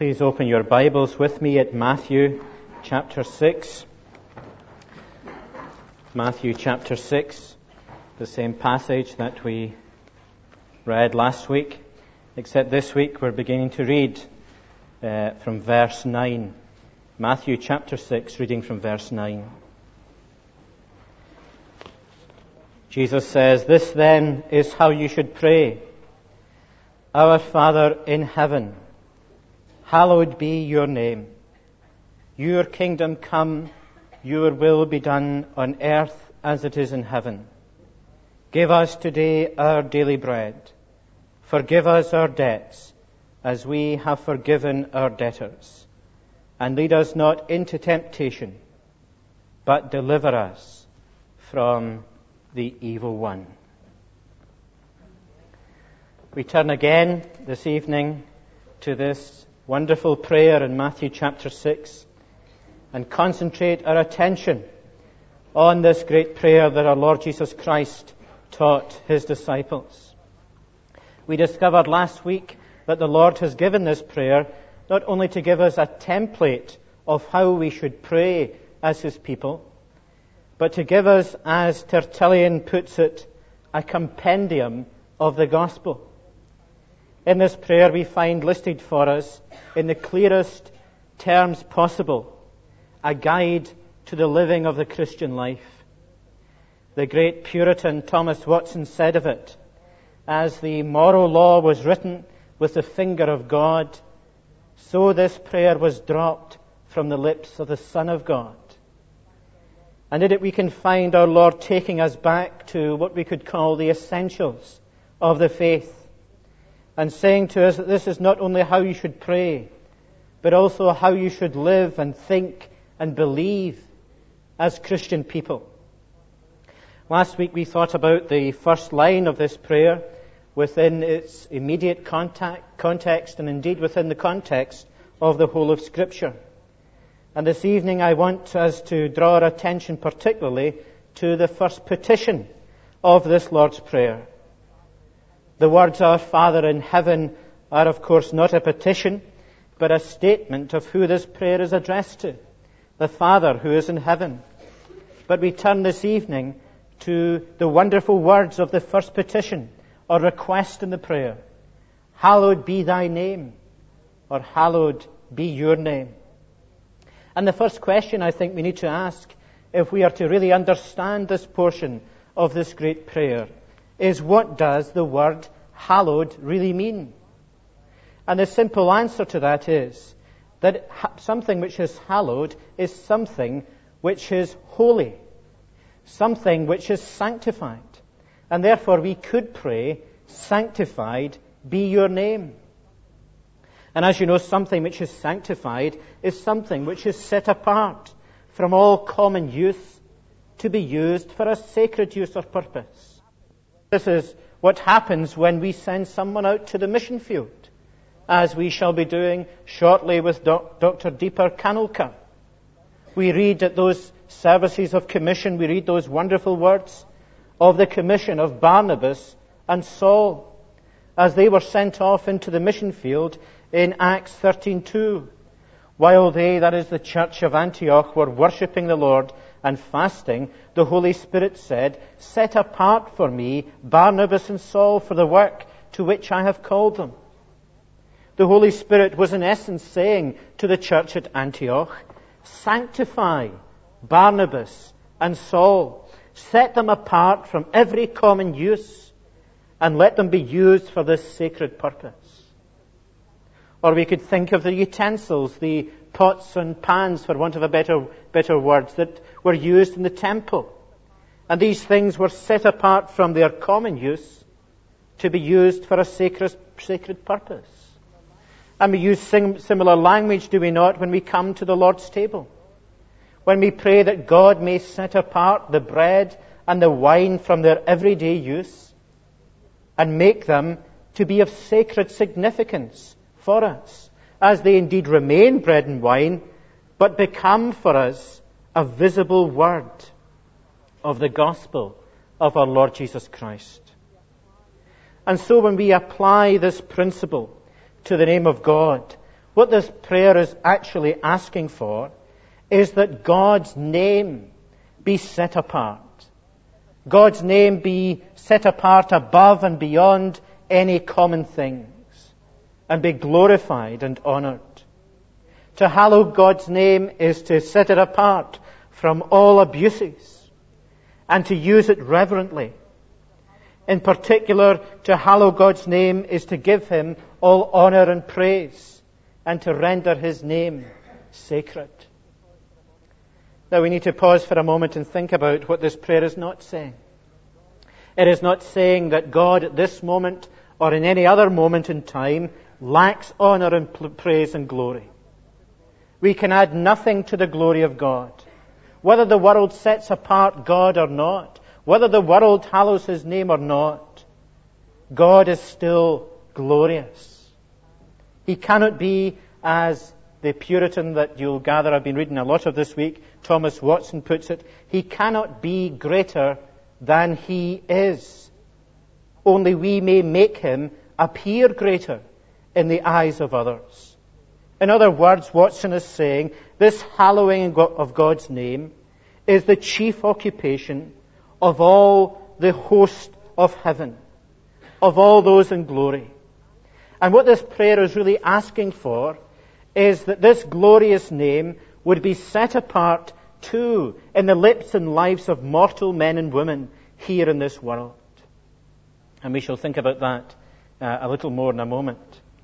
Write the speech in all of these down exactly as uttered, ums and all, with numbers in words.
Please open your Bibles with me at Matthew chapter six. Matthew chapter six, the same passage that we read last week, except this week we're beginning to read uh, from verse nine. Matthew chapter six, reading from verse nine. Jesus says, "This then is how you should pray. Our Father in heaven, hallowed be your name. Your kingdom come, your will be done on earth as it is in heaven. Give us today our daily bread. Forgive us our debts, as we have forgiven our debtors. And lead us not into temptation, but deliver us from the evil one." We turn again this evening to this wonderful prayer in Matthew chapter six and concentrate our attention on this great prayer that our Lord Jesus Christ taught his disciples. We discovered last week that the Lord has given this prayer not only to give us a template of how we should pray as his people, but to give us, as Tertullian puts it, a compendium of the gospel. In this prayer we find listed for us, in the clearest terms possible, a guide to the living of the Christian life. The great Puritan Thomas Watson said of it, "As the moral law was written with the finger of God, so this prayer was dropped from the lips of the Son of God." And in it we can find our Lord taking us back to what we could call the essentials of the faith, and saying to us that this is not only how you should pray, but also how you should live and think and believe as Christian people. Last week we thought about the first line of this prayer within its immediate contact, context and indeed within the context of the whole of Scripture. And this evening I want us to draw our attention particularly to the first petition of this Lord's Prayer. The words, "Our Father in heaven," are of course not a petition, but a statement of who this prayer is addressed to, the Father who is in heaven. But we turn this evening to the wonderful words of the first petition or request in the prayer. "Hallowed be thy name," or "Hallowed be your name." And the first question I think we need to ask, if we are to really understand this portion of this great prayer, is what does the word hallowed really mean? And the simple answer to that is that something which is hallowed is something which is holy, something which is sanctified. And therefore we could pray, "Sanctified be your name." And as you know, something which is sanctified is something which is set apart from all common use to be used for a sacred use or purpose. This is what happens when we send someone out to the mission field, as we shall be doing shortly with Doctor Deeper Kanulkar. We read at those services of commission, we read those wonderful words of the commission of Barnabas and Saul as they were sent off into the mission field in Acts thirteen two. While they, that is the church of Antioch, were worshipping the Lord and fasting, the Holy Spirit said, "Set apart for me Barnabas and Saul for the work to which I have called them." The Holy Spirit was in essence saying to the church at Antioch, "Sanctify Barnabas and Saul. Set them apart from every common use and let them be used for this sacred purpose." Or we could think of the utensils, the pots and pans, for want of a better, better words, that were used in the temple. And these things were set apart from their common use to be used for a sacred, sacred purpose. And we use sim- similar language, do we not, when we come to the Lord's table? When we pray that God may set apart the bread and the wine from their everyday use and make them to be of sacred significance for us, as they indeed remain bread and wine, but become for us a visible word of the gospel of our Lord Jesus Christ. And so when we apply this principle to the name of God, What this prayer is actually asking for is that God's name be set apart. God's name be set apart above and beyond any common things and be glorified and honored. To hallow God's name is to set it apart from all abuses and to use it reverently. In particular, to hallow God's name is to give Him all honor and praise and to render His name sacred. Now we need to pause for a moment and think about what this prayer is not saying. It is not saying that God at this moment or in any other moment in time lacks honor and pl- praise and glory. We can add nothing to the glory of God. Whether the world sets apart God or not, whether the world hallows His name or not, God is still glorious. He cannot be, as the Puritan that you'll gather I've been reading a lot of this week, Thomas Watson puts it, He cannot be greater than He is. Only we may make Him appear greater in the eyes of others. In other words, Watson is saying this hallowing of God's name is the chief occupation of all the host of heaven, of all those in glory. And what this prayer is really asking for is that this glorious name would be set apart too in the lips and lives of mortal men and women here in this world. And we shall think about that uh, a little more in a moment.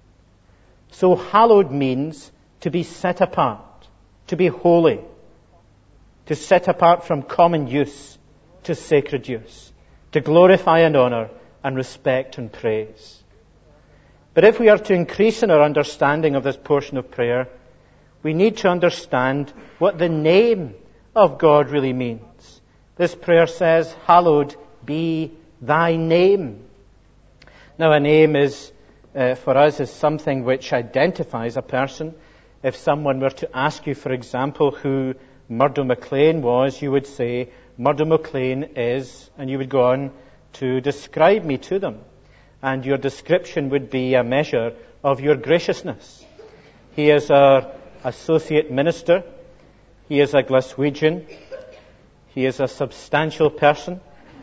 So hallowed means to be set apart, to be holy, to set apart from common use to sacred use, to glorify and honor and respect and praise. But if we are to increase in our understanding of this portion of prayer, we need to understand what the name of God really means. This prayer says, hallowed be thy name. Now a name is, uh, for us, is something which identifies a person. If someone were to ask you, for example, who Murdo MacLean was, you would say, Murdo MacLean is, and you would go on to describe me to them. And your description would be a measure of your graciousness. He is our associate minister. He is a Glaswegian. He is a substantial person.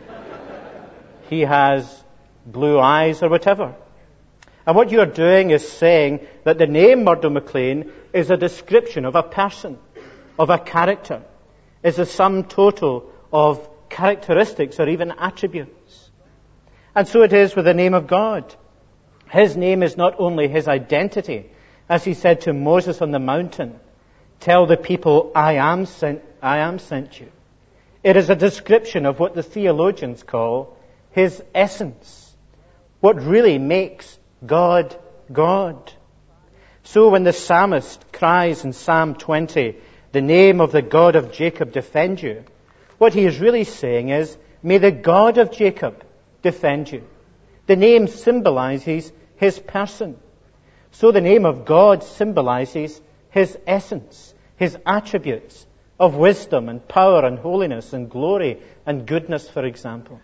He has blue eyes or whatever. And what you are doing is saying that the name Murdo MacLean is a description of a person, of a character, is a sum total of characteristics or even attributes. And so it is with the name of God. His name is not only His identity, as He said to Moses on the mountain, tell the people, I am sent, I am sent you. It is a description of what the theologians call His essence, what really makes God, God. So when the psalmist cries in Psalm twenty, the name of the God of Jacob defend you, what he is really saying is, may the God of Jacob defend you. The name symbolizes His person. So the name of God symbolizes His essence, His attributes of wisdom and power and holiness and glory and goodness, for example.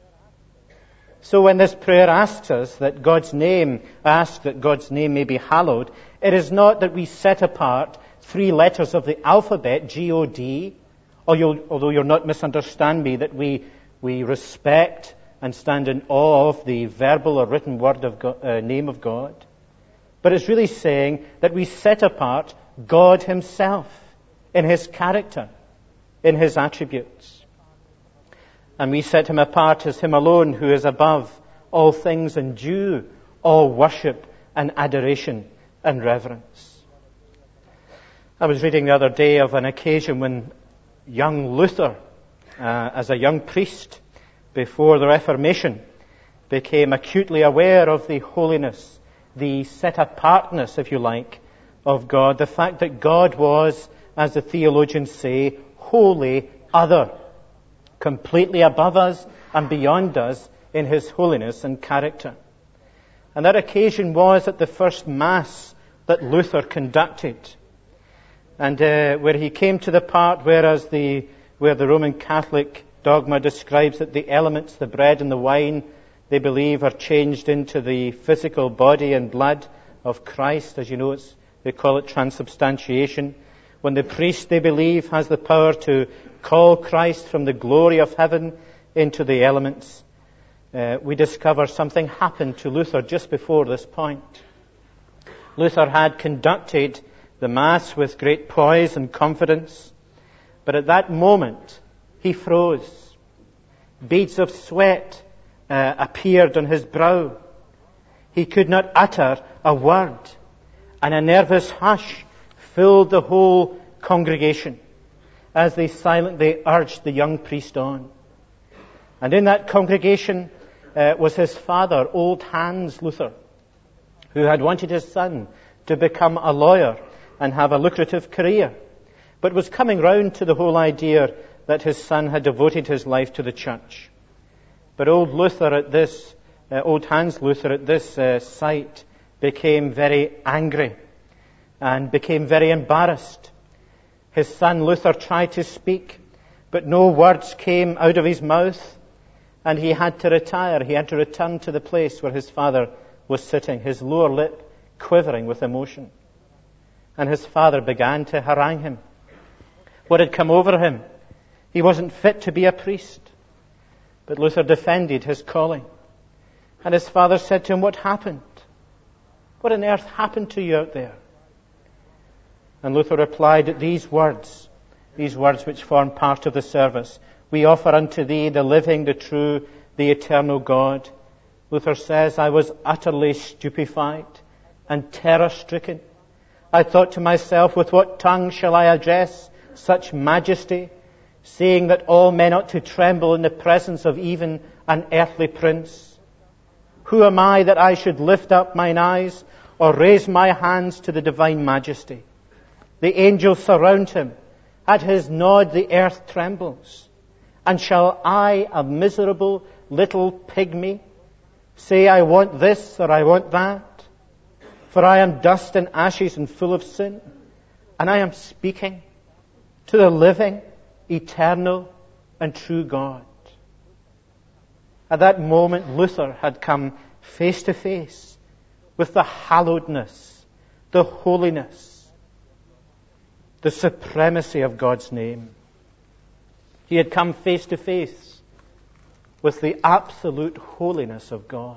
So when this prayer asks us that God's name, asks that God's name may be hallowed, it is not that we set apart three letters of the alphabet, G O D, or you'll, although you'll not misunderstand me, that we, we respect and stand in awe of the verbal or written word of God, uh, name of God. But it's really saying that we set apart God Himself in His character, in His attributes. And we set Him apart as Him alone who is above all things and due all worship and adoration and reverence. I was reading the other day of an occasion when young Luther, uh, as a young priest before the Reformation, became acutely aware of the holiness, the set-apartness, if you like, of God. The fact that God was, as the theologians say, wholly other, completely above us and beyond us in His holiness and character. And that occasion was at the first Mass that Luther conducted. And uh, where he came to the part whereas the, where the Roman Catholic dogma describes that the elements, the bread and the wine, they believe are changed into the physical body and blood of Christ. As you know, it's They call it transubstantiation. When the priest, they believe, has the power to call Christ from the glory of heaven into the elements, uh, we discover something happened to Luther just before this point. Luther had conducted the Mass with great poise and confidence, but at that moment he froze. Beads of sweat uh, appeared on his brow. He could not utter a word, and a nervous hush filled the whole congregation as they silently urged the young priest on. And in that congregation uh, was his father, old Hans Luther, who had wanted his son to become a lawyer and have a lucrative career, but was coming round to the whole idea that his son had devoted his life to the church. But old Luther at this, uh, old Hans Luther at this uh, sight became very angry and became very embarrassed. His son Luther tried to speak, but no words came out of his mouth, and he had to retire. He had to return to the place where his father was sitting, his lower lip quivering with emotion. And his father began to harangue him. What had come over him? He wasn't fit to be a priest. But Luther defended his calling. And his father said to him, "What happened? What on earth happened to you out there?" And Luther replied that these words, these words which form part of the service, "We offer unto thee the living, the true, the eternal God." Luther says, "I was utterly stupefied and terror-stricken. I thought to myself, with what tongue shall I address such majesty, saying that all men ought to tremble in the presence of even an earthly prince? Who am I that I should lift up mine eyes or raise my hands to the divine majesty? The angels surround him. At his nod the earth trembles. And shall I, a miserable little pygmy, say I want this or I want that? For I am dust and ashes and full of sin, and I am speaking to the living, eternal, and true God." At that moment, Luther had come face to face with the hallowedness, the holiness, the supremacy of God's name. He had come face to face with the absolute holiness of God.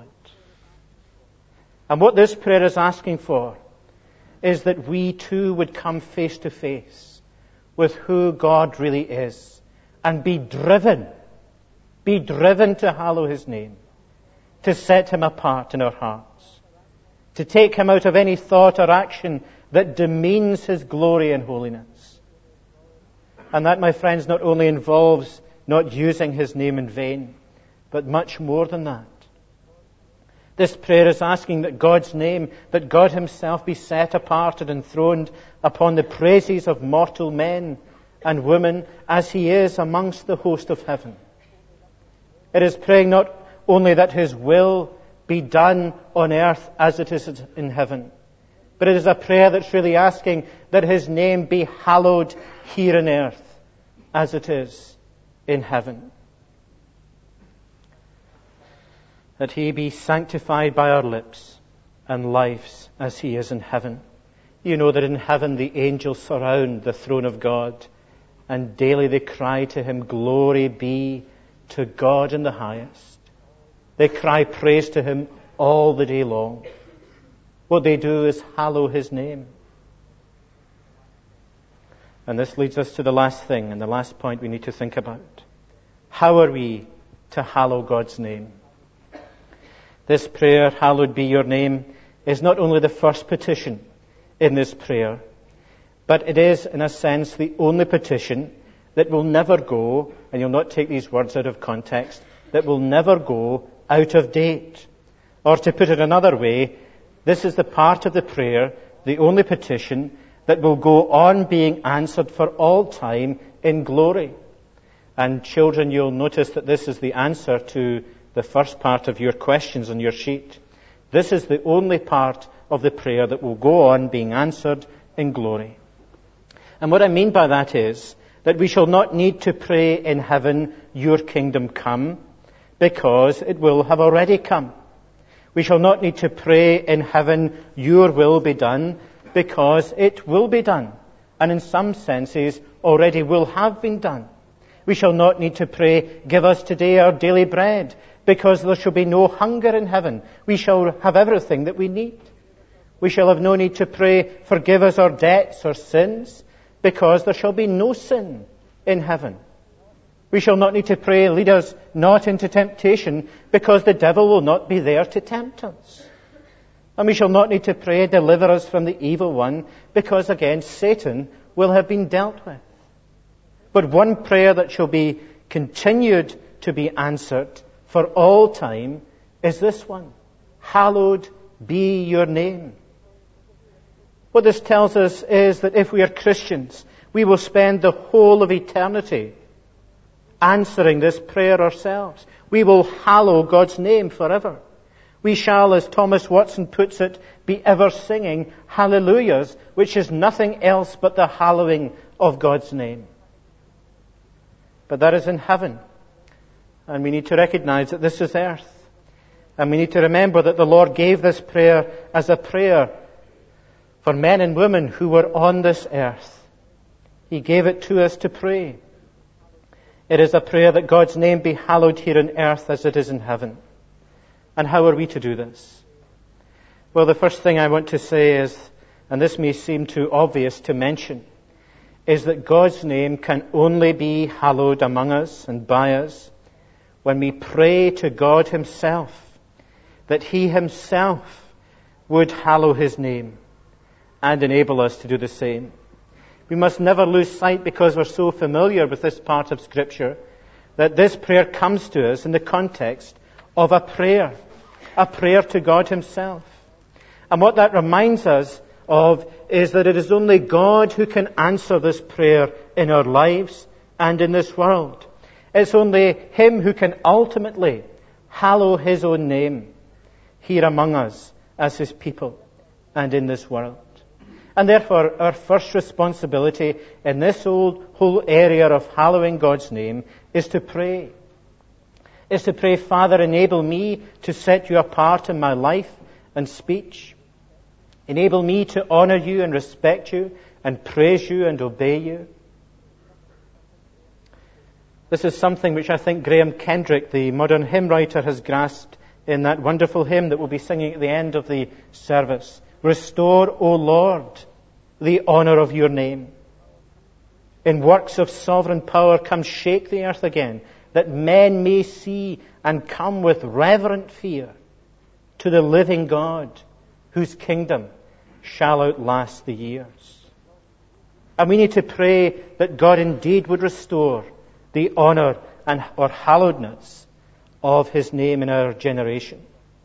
And what this prayer is asking for is that we too would come face to face with who God really is and be driven, be driven to hallow His name, to set Him apart in our hearts, to take Him out of any thought or action that demeans His glory and holiness. And that, my friends, not only involves not using His name in vain, but much more than that. This prayer is asking that God's name, that God Himself be set apart and enthroned upon the praises of mortal men and women as He is amongst the host of heaven. It is praying not only that His will be done on earth as it is in heaven, but it is a prayer that's really asking that His name be hallowed here on earth as it is in heaven. That He be sanctified by our lips and lives as He is in heaven. You know that in heaven the angels surround the throne of God, and daily they cry to Him, "Glory be to God in the highest." They cry praise to Him all the day long. What they do is hallow His name. And this leads us to the last thing and the last point we need to think about. How are we to hallow God's name? This prayer, "Hallowed be your name," is not only the first petition in this prayer, but it is, in a sense, the only petition that will never go, and you'll not take these words out of context, that will never go out of date. Or to put it another way, this is the part of the prayer, the only petition, that will go on being answered for all time in glory. And children, you'll notice that this is the answer to the first part of your questions on your sheet. This is the only part of the prayer that will go on being answered in glory. And what I mean by that is that we shall not need to pray in heaven, "Your kingdom come," because it will have already come. We shall not need to pray in heaven, "Your will be done," because it will be done, and in some senses already will have been done. We shall not need to pray, give us today our daily bread, because there shall be no hunger in heaven. We shall have everything that we need. We shall have no need to pray, forgive us our debts or sins, because there shall be no sin in heaven. We shall not need to pray, lead us not into temptation, because the devil will not be there to tempt us. And we shall not need to pray, deliver us from the evil one, because again, Satan will have been dealt with. But one prayer that shall be continued to be answered for all time is this one: hallowed be your name. What this tells us is that if we are Christians, we will spend the whole of eternity answering this prayer ourselves. We will hallow God's name forever. We shall, as Thomas Watson puts it, be ever singing hallelujahs, which is nothing else but the hallowing of God's name. But that is in heaven. And we need to recognize that this is earth. And we need to remember that the Lord gave this prayer as a prayer for men and women who were on this earth. He gave it to us to pray. It is a prayer that God's name be hallowed here on earth as it is in heaven. And how are we to do this? Well, the first thing I want to say is, and this may seem too obvious to mention, is that God's name can only be hallowed among us and by us when we pray to God Himself, that He Himself would hallow His name and enable us to do the same. We must never lose sight, because we're so familiar with this part of Scripture, that this prayer comes to us in the context of a prayer, a prayer to God Himself. And what that reminds us of is that it is only God who can answer this prayer in our lives and in this world. It's only Him who can ultimately hallow His own name here among us as His people and in this world. And therefore, our first responsibility in this whole, whole area of hallowing God's name is to pray. Is to pray, Father, enable me to set you apart in my life and speech. Enable me to honor you and respect you and praise you and obey you. This is something which I think Graham Kendrick, the modern hymn writer, has grasped in that wonderful hymn that we'll be singing at the end of the service. Restore, O Lord, the honor of your name. In works of sovereign power, come shake the earth again, that men may see and come with reverent fear to the living God, whose kingdom shall outlast the years. And we need to pray that God indeed would restore the honor and or hallowedness of His name in our generation.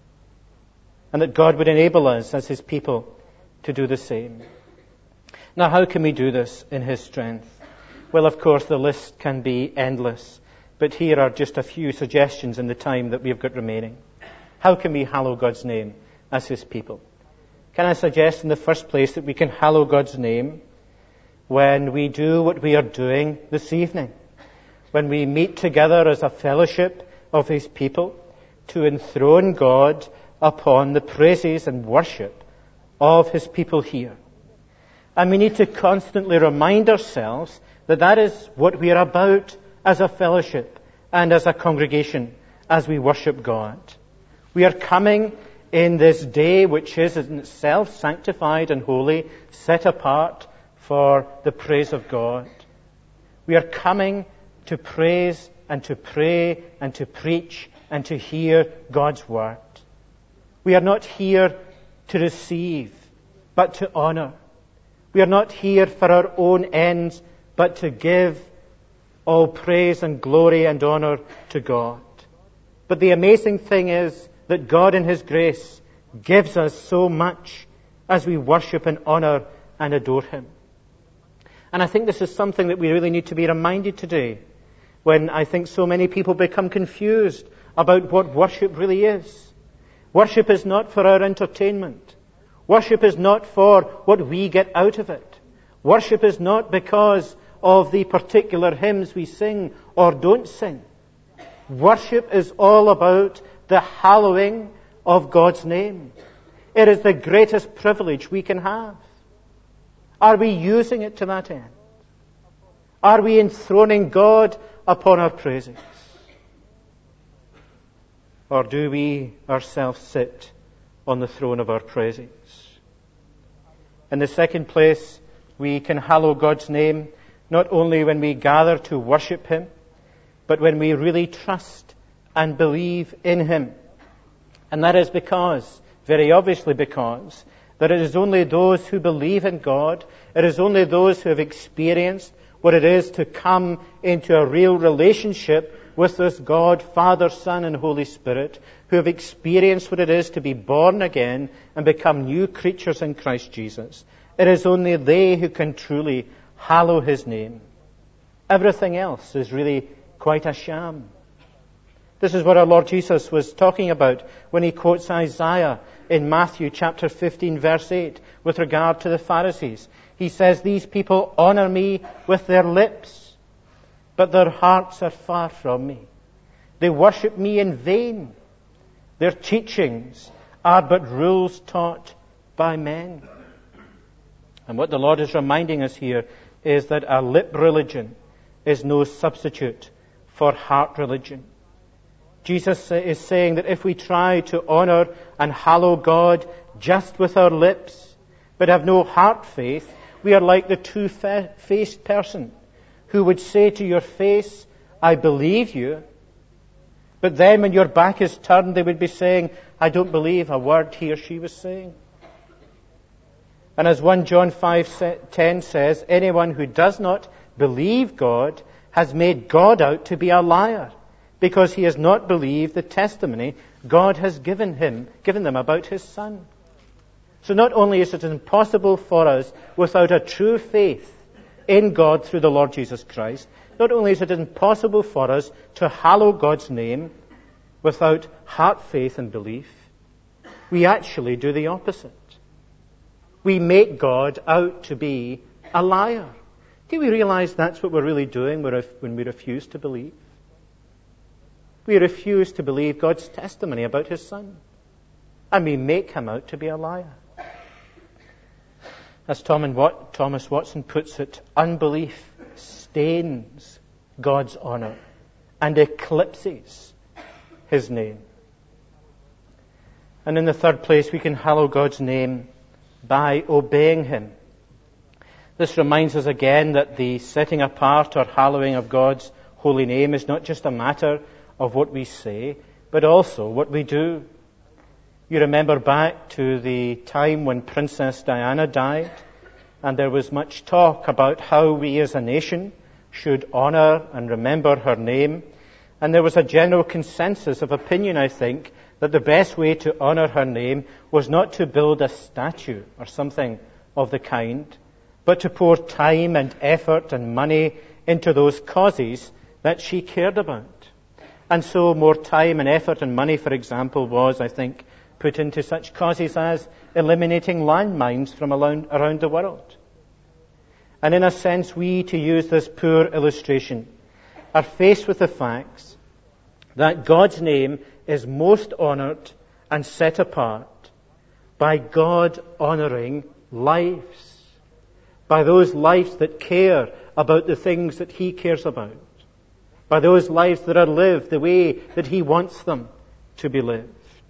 And that God would enable us as His people to do the same. Now, how can we do this in His strength? Well, of course, the list can be endless. But here are just a few suggestions in the time that we've got remaining. How can we hallow God's name as His people? Can I suggest in the first place that we can hallow God's name when we do what we are doing this evening? When we meet together as a fellowship of His people to enthrone God upon the praises and worship of His people here. And we need to constantly remind ourselves that that is what we are about as a fellowship and as a congregation as we worship God. We are coming in this day which is in itself sanctified and holy, set apart for the praise of God. We are coming to praise and to pray and to preach and to hear God's word. We are not here to receive, but to honor. We are not here for our own ends, but to give all praise and glory and honor to God. But the amazing thing is that God in His grace gives us so much as we worship and honor and adore Him. And I think this is something that we really need to be reminded today, when I think so many people become confused about what worship really is. Worship is not for our entertainment. Worship is not for what we get out of it. Worship is not because of the particular hymns we sing or don't sing. Worship is all about the hallowing of God's name. It is the greatest privilege we can have. Are we using it to that end? Are we enthroning God upon our praises? Or do we ourselves sit on the throne of our praises? In the second place, we can hallow God's name not only when we gather to worship Him, but when we really trust and believe in Him. And that is because, very obviously because, that it is only those who believe in God, it is only those who have experienced what it is to come into a real relationship with this God, Father, Son, and Holy Spirit, who have experienced what it is to be born again and become new creatures in Christ Jesus. It is only they who can truly hallow His name. Everything else is really quite a sham. This is what our Lord Jesus was talking about when He quotes Isaiah in Matthew chapter fifteen, verse eight, with regard to the Pharisees. He says, "These people honor me with their lips, but their hearts are far from me. They worship me in vain. Their teachings are but rules taught by men." And what the Lord is reminding us here is that a lip religion is no substitute for heart religion. Jesus is saying that if we try to honor and hallow God just with our lips, but have no heart faith, we are like the two-faced person who would say to your face, "I believe you," but then when your back is turned, they would be saying, "I don't believe a word he or she was saying." And as First John five ten says, anyone who does not believe God has made God out to be a liar, because he has not believed the testimony God has given him, given them about His Son. So not only is it impossible for us without a true faith in God through the Lord Jesus Christ, not only is it impossible for us to hallow God's name without heart faith and belief, we actually do the opposite. We make God out to be a liar. Do we realize that's what we're really doing when we refuse to believe? We refuse to believe God's testimony about His Son. And we make Him out to be a liar. As Thomas Watson puts it, unbelief stains God's honor and eclipses His name. And in the third place, we can hallow God's name by obeying Him. This reminds us again that the setting apart or hallowing of God's holy name is not just a matter of what we say, but also what we do. You remember back to the time when Princess Diana died, and there was much talk about how we as a nation should honor and remember her name. And there was a general consensus of opinion, I think, that the best way to honor her name was not to build a statue or something of the kind, but to pour time and effort and money into those causes that she cared about. And so more time and effort and money, for example, was, I think, put into such causes as eliminating landmines from around the world. And in a sense, we, to use this poor illustration, are faced with the facts that God's name is most honored and set apart by God honoring lives, by those lives that care about the things that He cares about, by those lives that are lived the way that He wants them to be lived.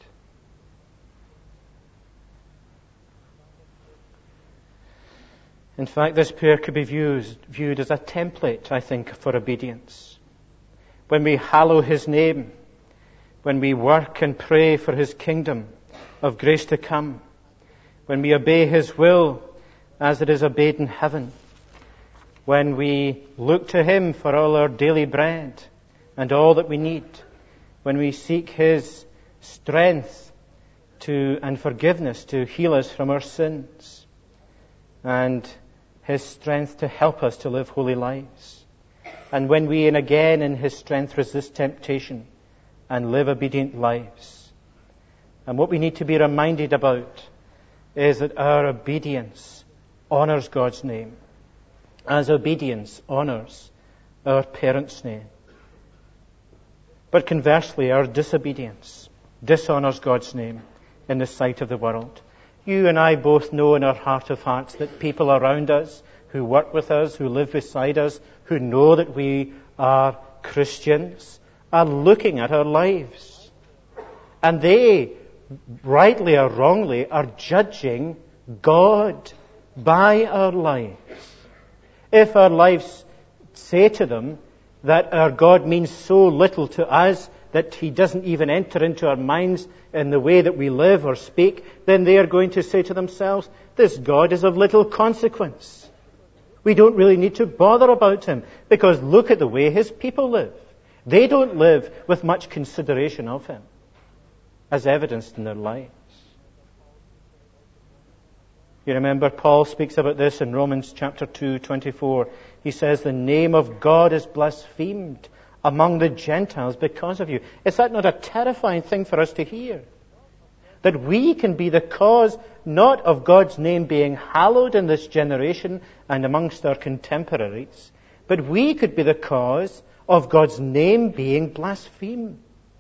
In fact, this prayer could be viewed, viewed as a template, I think, for obedience. When we hallow His name, when we work and pray for His kingdom of grace to come, when we obey His will as it is obeyed in heaven, when we look to Him for all our daily bread and all that we need, when we seek His strength to and forgiveness to heal us from our sins, and His strength to help us to live holy lives, and when we and again in His strength resist temptation and live obedient lives. And what we need to be reminded about is that our obedience honors God's name, as obedience honors our parents' name. But conversely, our disobedience dishonors God's name in the sight of the world. You and I both know in our heart of hearts that people around us, who work with us, who live beside us, who know that we are Christians, are looking at our lives. And they, rightly or wrongly, are judging God by our lives. If our lives say to them that our God means so little to us that He doesn't even enter into our minds in the way that we live or speak, then they are going to say to themselves, this God is of little consequence. We don't really need to bother about Him, because look at the way His people live. They don't live with much consideration of Him, as evidenced in their lives. You remember Paul speaks about this in Romans chapter two, twenty-four. He says, the name of God is blasphemed among the Gentiles because of you. Is that not a terrifying thing for us to hear? That we can be the cause not of God's name being hallowed in this generation and amongst our contemporaries, but we could be the cause of God's name being blasphemed.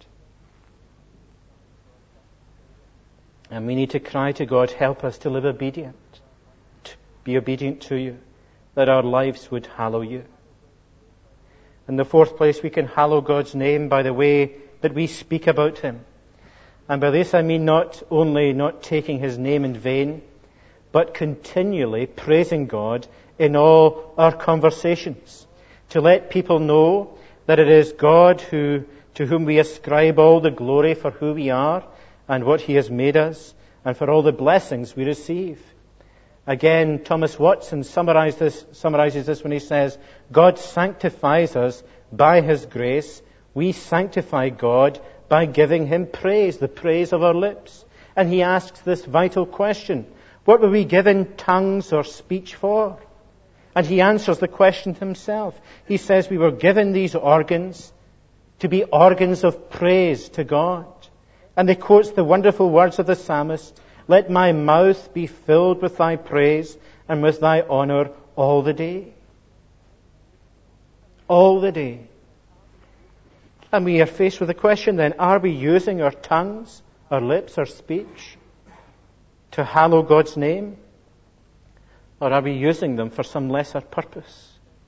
And we need to cry to God, help us to live obedient, to be obedient to you, that our lives would hallow you. In the fourth place, we can hallow God's name by the way that we speak about Him. And by this I mean not only not taking His name in vain, but continually praising God in all our conversations, to let people know that it is God who, to whom we ascribe all the glory for who we are and what He has made us, and for all the blessings we receive. Again, Thomas Watson summarizes this, summarizes this when he says, God sanctifies us by His grace. We sanctify God by giving Him praise, the praise of our lips. And he asks this vital question, what were we given tongues or speech for? And he answers the question himself. He says we were given these organs to be organs of praise to God. And he quotes the wonderful words of the psalmist, let my mouth be filled with Thy praise and with Thy honor all the day. All the day. And we are faced with the question then, are we using our tongues, our lips, our speech to hallow God's name? Or are we using them for some lesser purpose?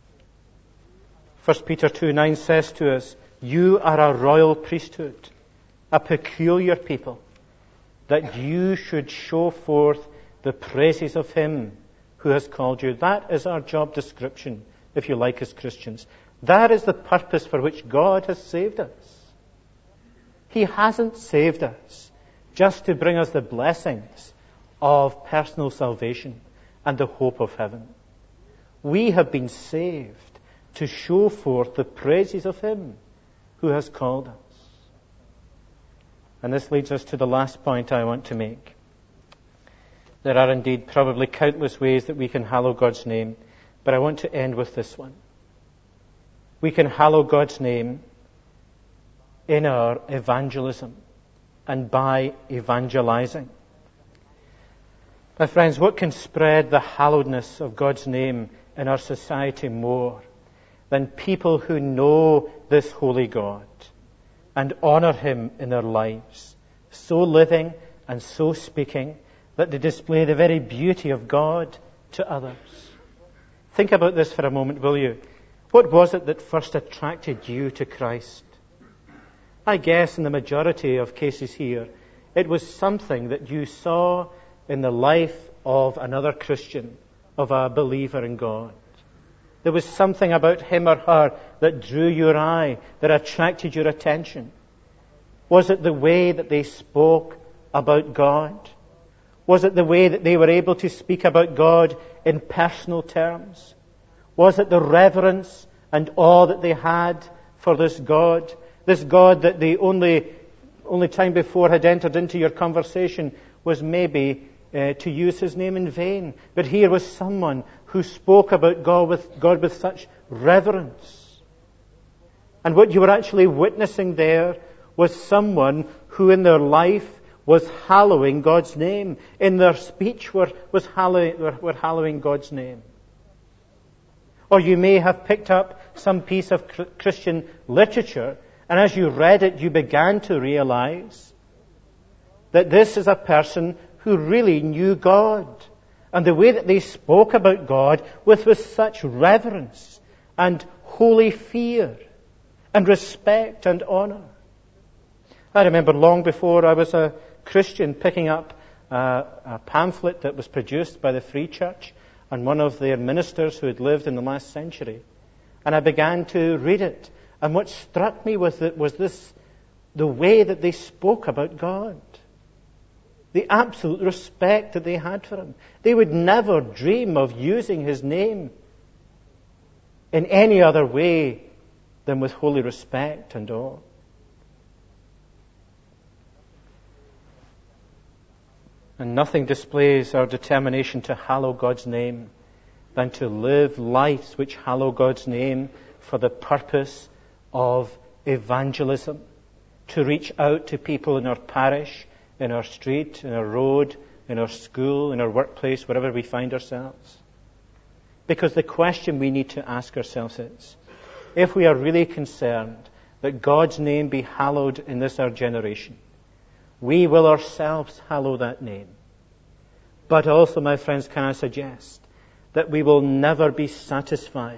First Peter two nine says to us, you are a royal priesthood, a peculiar people, that you should show forth the praises of Him who has called you. That is our job description, if you like, as Christians. That is the purpose for which God has saved us. He hasn't saved us just to bring us the blessings of personal salvation and the hope of heaven. We have been saved to show forth the praises of Him who has called us. And this leads us to the last point I want to make. There are indeed probably countless ways that we can hallow God's name, but I want to end with this one. We can hallow God's name in our evangelism and by evangelizing. My friends, what can spread the hallowedness of God's name in our society more than people who know this holy God and honor Him in their lives, so living and so speaking that they display the very beauty of God to others? Think about this for a moment, will you? What was it that first attracted you to Christ? I guess in the majority of cases here, it was something that you saw in the life of another Christian, of a believer in God. There was something about him or her that drew your eye, that attracted your attention. Was it the way that they spoke about God? Was it the way that they were able to speak about God in personal terms? Was it the reverence and awe that they had for this God? This God that the only, only time before had entered into your conversation was maybe uh, to use His name in vain. But here was someone who spoke about God with, God with such reverence. And what you were actually witnessing there was someone who in their life was hallowing God's name. In their speech were, was hallowing, were, were hallowing God's name. Or you may have picked up some piece of Christian literature, and as you read it, you began to realize that this is a person who really knew God, and the way that they spoke about God with, with such reverence and holy fear and respect and honor. I remember long before I was a Christian picking up a, a pamphlet that was produced by the Free Church and one of their ministers who had lived in the last century. And I began to read it. And what struck me with it was this, the way that they spoke about God. The absolute respect that they had for Him. They would never dream of using His name in any other way than with holy respect and awe. And nothing displays our determination to hallow God's name than to live lives which hallow God's name for the purpose of evangelism, to reach out to people in our parish, in our street, in our road, in our school, in our workplace, wherever we find ourselves. Because the question we need to ask ourselves is, if we are really concerned that God's name be hallowed in this our generation, we will ourselves hallow that name. But also, my friends, can I suggest that we will never be satisfied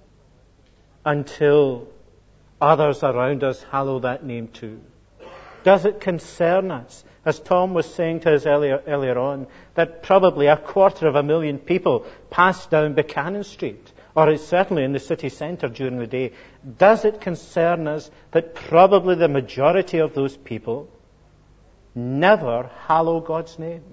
until others around us hallow that name too. Does it concern us, as Tom was saying to us earlier, earlier on, that probably a quarter of a million people pass down Buchanan Street, or it's certainly in the city centre during the day? Does it concern us that probably the majority of those people never hallow God's name?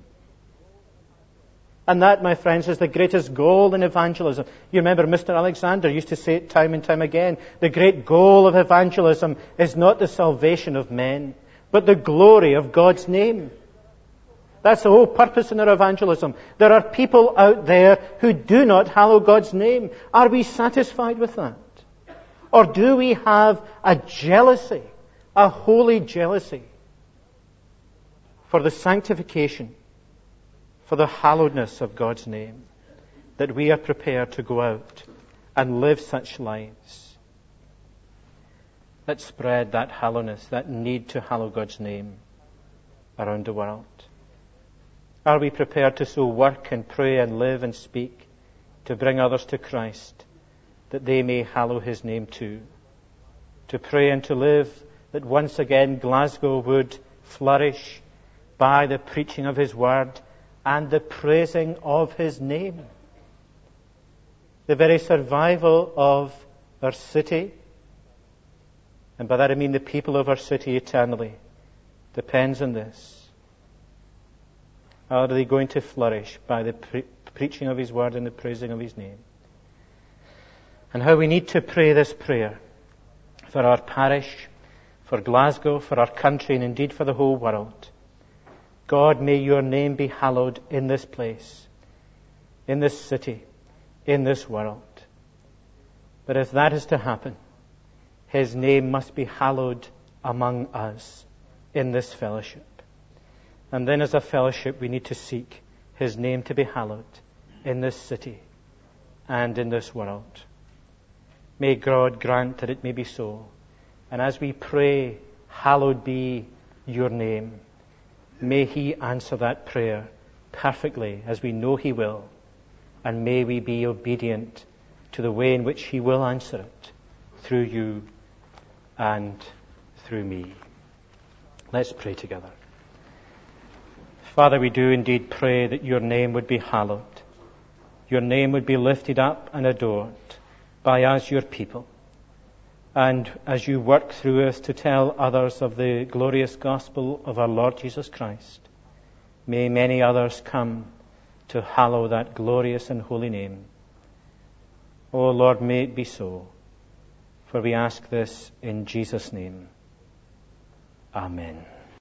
And that, my friends, is the greatest goal in evangelism. You remember Mister Alexander used to say it time and time again. The great goal of evangelism is not the salvation of men, but the glory of God's name. That's the whole purpose in our evangelism. There are people out there who do not hallow God's name. Are we satisfied with that? Or do we have a jealousy, a holy jealousy, for the sanctification, for the hallowedness of God's name, that we are prepared to go out and live such lives that spread that hallowness, that need to hallow God's name around the world? Are we prepared to so work and pray and live and speak to bring others to Christ, that they may hallow His name too? To pray and to live that once again Glasgow would flourish by the preaching of His word and the praising of His name. The very survival of our city, and by that I mean the people of our city eternally, depends on this. Are they going to flourish by the pre- preaching of His word and the praising of His name? And how we need to pray this prayer for our parish, for Glasgow, for our country, and indeed for the whole world. God, may your name be hallowed in this place, in this city, in this world. But if that is to happen, His name must be hallowed among us in this fellowship. And then as a fellowship, we need to seek His name to be hallowed in this city and in this world. May God grant that it may be so. And as we pray, hallowed be your name, may He answer that prayer perfectly, as we know He will. And may we be obedient to the way in which He will answer it, through you and through me. Let's pray together. Father, we do indeed pray that your name would be hallowed. Your name would be lifted up and adored by us, your people. And as you work through us to tell others of the glorious gospel of our Lord Jesus Christ, may many others come to hallow that glorious and holy name. O Lord, may it be so. For we ask this in Jesus' name. Amen.